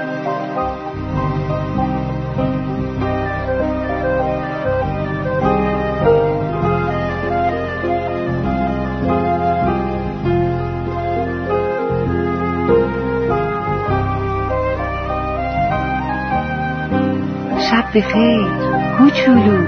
شب بخیر کوچولو.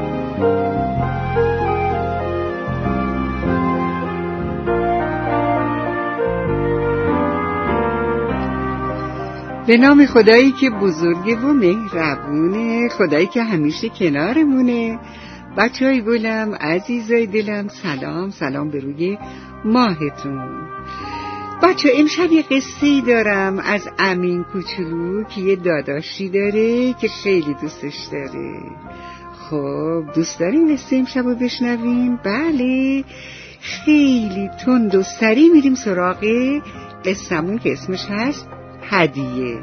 به نام خدایی که بزرگه و مهربونه، خدایی که همیشه کنارمونه. بچهای گلم، عزیزای دلم، سلام به روی ماهتون. بچه امشب یه قصه‌ای دارم از امین کوچولو که یه داداشی داره که خیلی دوستش داره. خب دوست داریم قصه امشب رو بشنویم؟ بله، خیلی تند و سریع میریم سراغ قصه‌مون که اسمش هست هدیه.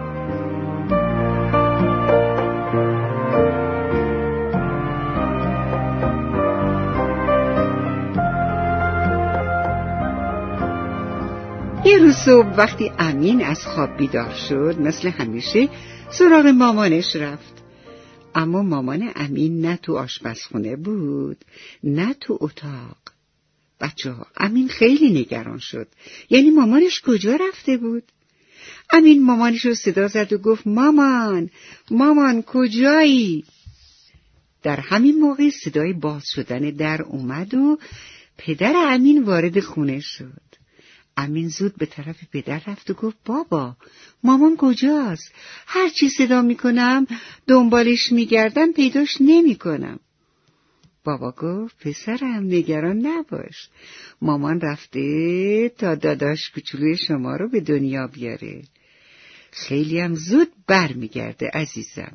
یه روز صبح وقتی امین از خواب بیدار شد، مثل همیشه سراغ مامانش رفت. اما مامان امین نه تو آشپزخونه بود نه تو اتاق. بچه‌ها، امین خیلی نگران شد. یعنی مامانش کجا رفته بود؟ امین مامانش رو صدا زد و گفت مامان کجایی؟ در همین موقع صدای باز شدن در اومد و پدر امین وارد خونه شد. امین زود به طرف پدر رفت و گفت بابا، مامان کجاست؟ هر چی صدا میکنم دنبالش میگردم پیداش نمیکنم. بابا گفت پسرم نگران نباش، مامان رفته تا داداش کوچولوی شما رو به دنیا بیاره. خیلی هم زود بر میگرده عزیزم.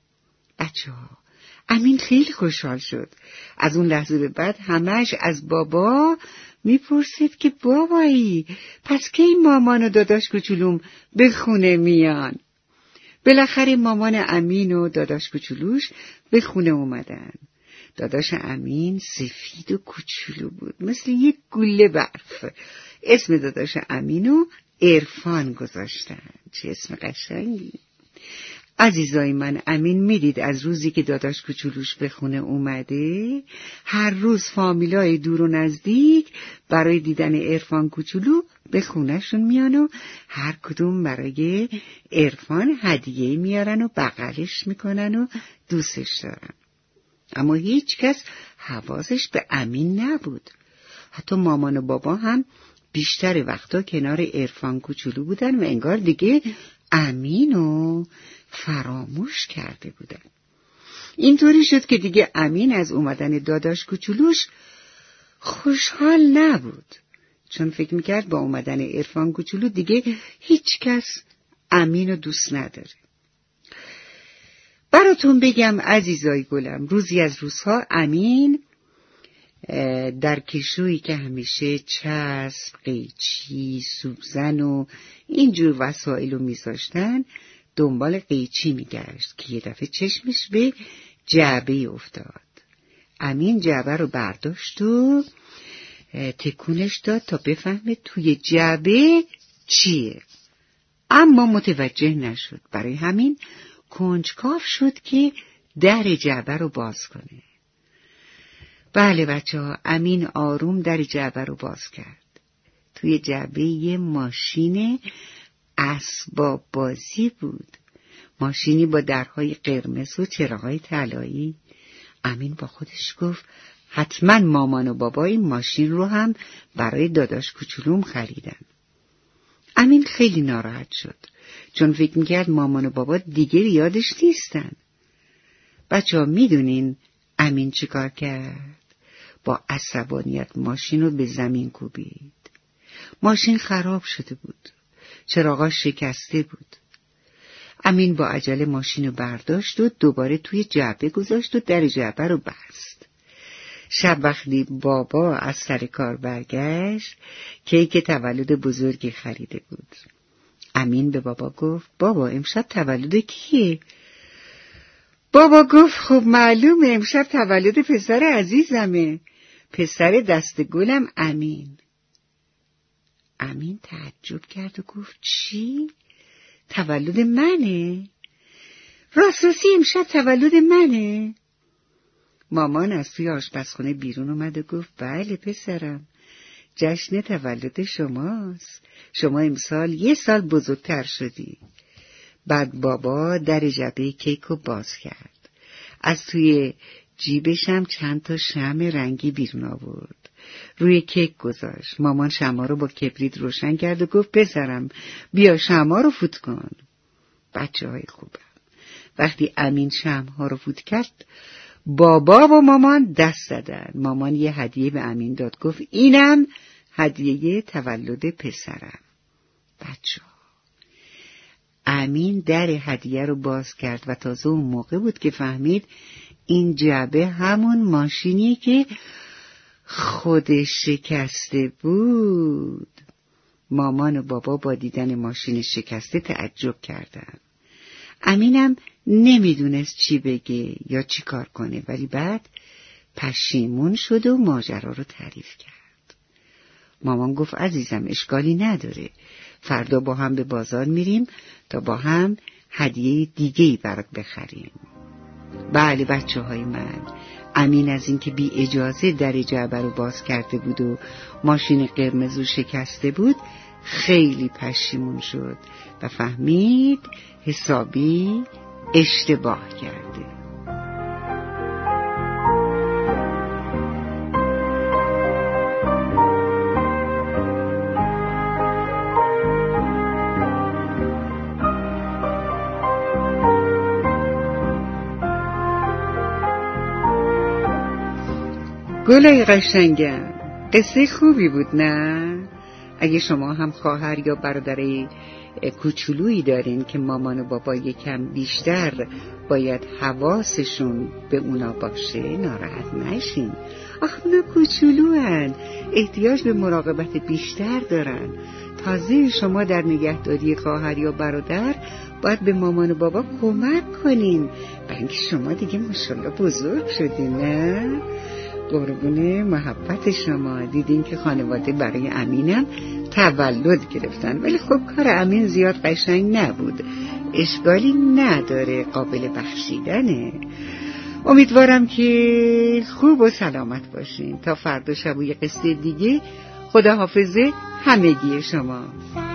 بچه‌ها، امین خیلی خوشحال شد. از اون لحظه به بعد همش از بابا میپرسید که بابایی پس کی مامان و داداش کوچولوم به خونه میان؟ بالاخره مامان امین و داداش کوچولوش به خونه اومدن. داداش امین سفید و کوچولو بود، مثل یک گوله برف. اسم داداش امینو عرفان گذاشتن. چه اسم قشنگی. عزیزای من، امین میدید از روزی که داداش کوچولوش به خونه اومده، هر روز فامیلای دور و نزدیک برای دیدن عرفان کوچولو به خونهشون میان و هر کدوم برای عرفان هدیه میارن و بغلش میکنن و دوستش دارن. اما هیچ کس حواسش به امین نبود. حتی مامان و بابا هم بیشتر وقتا کنار عرفان کوچولو بودن و انگار دیگه امینو فراموش کرده بودن. اینطوری شد که دیگه امین از اومدن داداش کوچولوش خوشحال نبود، چون فکر میکرد با اومدن عرفان کوچولو دیگه هیچ کس امینو دوست نداره. براتون بگم عزیزای گلم، روزی از روزها امین در کشویی که همیشه چسب، قیچی، سوزن و اینجور وسایل رو میذاشتن دنبال قیچی میگشت که یه دفعه چشمش به جعبه افتاد. امین جعبه رو برداشت و تکونش داد تا بفهمه توی جعبه چیه، اما متوجه نشد. برای همین کنجکاو شد که در جعبه رو باز کنه. بله بچه‌ها، امین آروم در جعبه رو باز کرد. توی جعبه یه ماشین اسباب بازی بود. ماشینی با درهای قرمز و چراغای طلایی. امین با خودش گفت حتما مامان و بابا این ماشین رو هم برای داداش کوچولوم خریدن. امین خیلی ناراحت شد، چون فکر میکرد مامان و بابا دیگه یادش نیستن. بچه‌ها میدونین امین چیکار کرد؟ با عصبانیت ماشین رو به زمین کوبید. ماشین خراب شده بود، چراغاش شکسته بود. امین با عجله ماشین رو برداشت و دوباره توی جعبه گذاشت و در جعبه رو بست. شب وقتی بابا از سر کار برگشت، کیک تولد بزرگی خریده بود. امین به بابا گفت بابا امشب تولد کیه؟ بابا گفت خب معلومه، امشب تولد پسر عزیزمه، پسر دست گلم امین. امین تعجب کرد و گفت چی؟ تولد منه؟ راستی امشب تولد منه؟ مامان از توی آشپزخونه بیرون اومد و گفت بله پسرم، جشن تولد شماست. شما امسال 1 سال بزرگتر شدی. بعد بابا در جعبه کیک رو باز کرد. از توی جیبش هم چند تا شمع رنگی بیرون آورد. روی کیک گذاشت. مامان شمع رو با کبریت روشن کرد و گفت پسرم بیا شمع رو فوت کن. بچه‌های خوبم. وقتی امین شمع‌ها رو فوت کرد، بابا و مامان دست زدن. مامان یه هدیه به امین داد، گفت اینم هدیه تولد پسرم. بچه‌ها، امین در هدیه رو باز کرد و تازه اون موقع بود که فهمید این جعبه همون ماشینی که خودش شکسته بود. مامان و بابا با دیدن ماشین شکسته تعجب کردن. امینم نمیدونست چی بگه یا چی کار کنه، ولی بعد پشیمون شد و ماجرا رو تعریف کرد. مامان گفت عزیزم اشکالی نداره، فردا با هم به بازار میریم تا با هم هدیه دیگه‌ای برات بخریم. بله بچه‌های من، امین از اینکه بی اجازه در جعبه رو باز کرده بود و ماشین قرمز رو شکسته بود خیلی پشیمون شد و فهمید حسابی اشتباه کرده. گلای قشنگم، قصه خوبی بود نه؟ اگه شما هم خواهر یا برادر کوچولویی دارین که مامان و بابا یکم بیشتر باید حواسشون به اونا باشه، ناراحت نشین. آخه اونا کوچولوان، احتیاج به مراقبت بیشتر دارن. تازه شما در نگهداری خواهر یا برادر باید به مامان و بابا کمک کنین، برای اینکه شما دیگه ماشاءالله بزرگ شدین نه؟ قربون محبت شما. دیدین که خانواده برای امینم تولد گرفتن، ولی خب کار امین زیاد قشنگ نبود. اشکالی نداره، قابل بخشیدنه. امیدوارم که خوب و سلامت باشین. تا فردا شب و یه قصه دیگه. خدا حافظ همگی شما.